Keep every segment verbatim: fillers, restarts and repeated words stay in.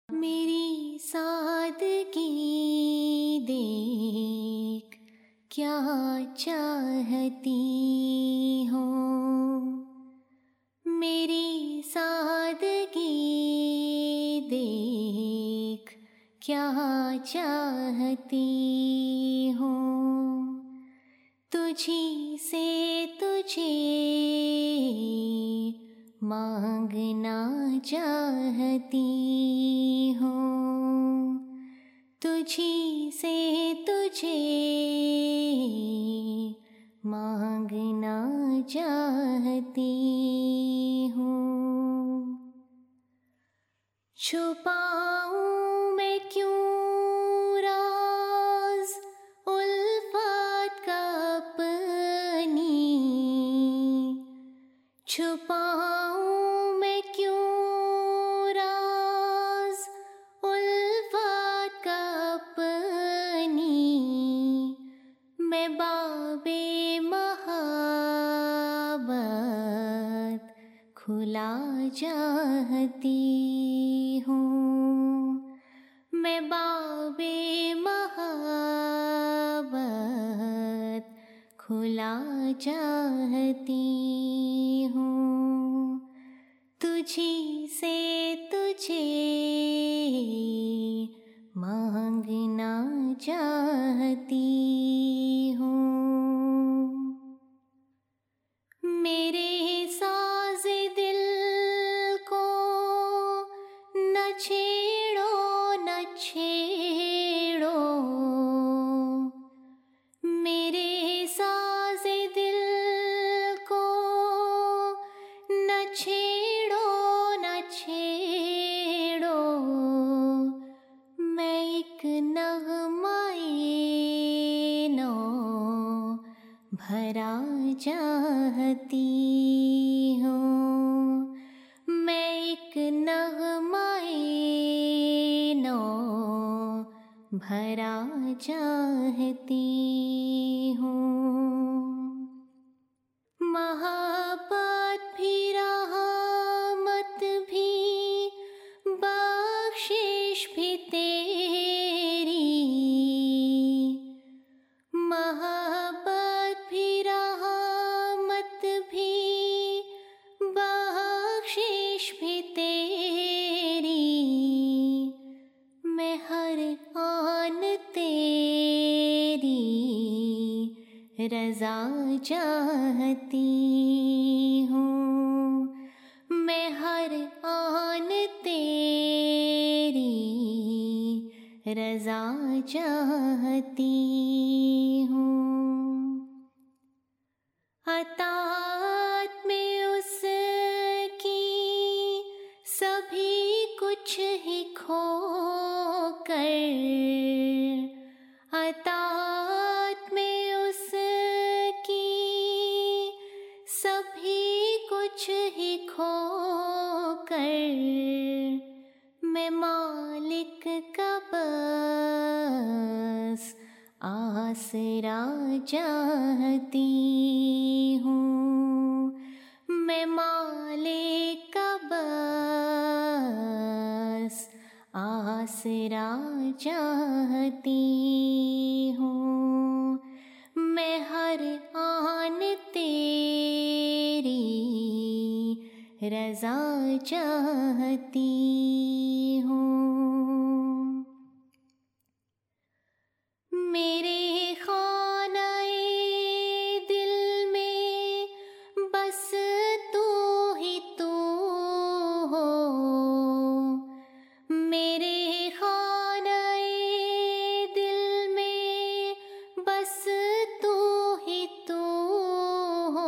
मेरी सादगी देख क्या चाहती हो, मेरी सादगी देख क्या चाहती हो। तुझी से तुझे मांगना चाहती हो, तुझी से तुझे मांगना चाहती हूँ। छुपाऊँ मैं क्यों राज उल्फत का अपनी, छुपाऊँ मैं क्यों राज उल्फत का अपनी। मैं बाबे मोहब्बत खुला चाहती हूँ, मैं बाबे मोहब्बत खुला चाहती हूँ। तुझी से तुझे मांगना चाहती हूँ। मेरे साज़े दिल को न छेड़ो न छेड़ो, मेरे साज़े दिल को न छेड़ो न छेड़ो। मैं एक नग़्मा-ए नौ भरा चाहती हूँ, मैं एक नग़्मा-ए नौ भरा चाहती हूँ। मोहब्बत भी रहमत भी बख्शिश भी तेरी, मोहब्बत भी रहमत भी बख्शिश भी तेरी। मैं हर आन तेरी रज़ा चाहती हूँ, मैं हर आन तेरी रज़ा चाहती हूँ। अताअत में उसकी सभी कुछ ही खो कर, अताअत में उसकी सभी कुछ ही खो कर। मैं मालिक का बस आसरा चाहती हूँ, मैं मालिक का बस आसरा चाहती हूँ। मैं हर आन तेरी रज़ा चाहती हूँ। मेरे खानाए दिल में बस तू ही तू हो, मेरे खानाए दिल में बस तू ही तू हो।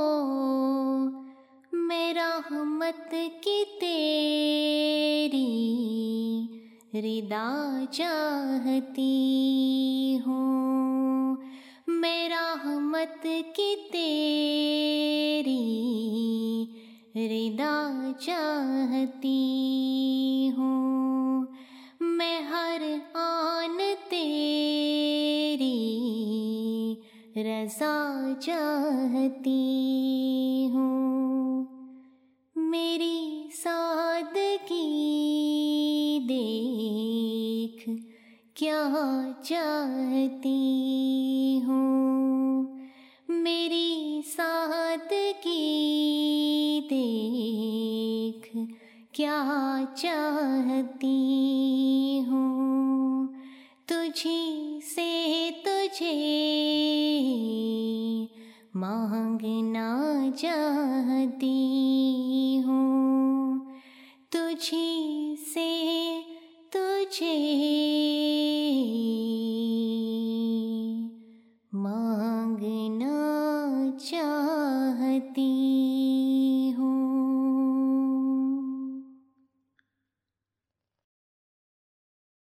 मैं रहमत की तेरी रिदा चाहती हूँ, मैं रहमत की तेरी रिदा चाहती हूँ। मैं हर आन तेरी रज़ा चाहती हूँ। मेरी सादगी दे क्या चाहती हूँ, मेरी सादगी देख क्या चाहती हूँ, तुझी से तुझे मांगना चाहती